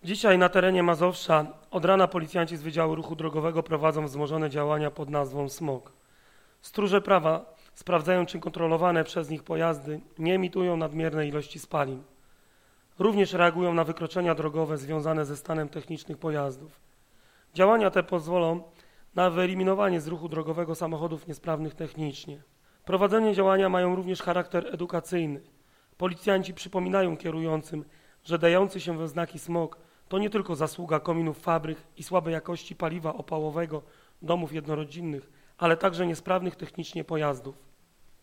Dzisiaj na terenie Mazowsza od rana policjanci z Wydziału Ruchu Drogowego prowadzą wzmożone działania pod nazwą SMOG. Stróże prawa sprawdzają, czy kontrolowane przez nich pojazdy nie emitują nadmiernej ilości spalin. Również reagują na wykroczenia drogowe związane ze stanem technicznym pojazdów. Działania te pozwolą na wyeliminowanie z ruchu drogowego samochodów niesprawnych technicznie. Prowadzenie działania mają również charakter edukacyjny. Policjanci przypominają kierującym, że dający się we znaki smog to nie tylko zasługa kominów fabryk i słabej jakości paliwa opałowego domów jednorodzinnych, ale także niesprawnych technicznie pojazdów.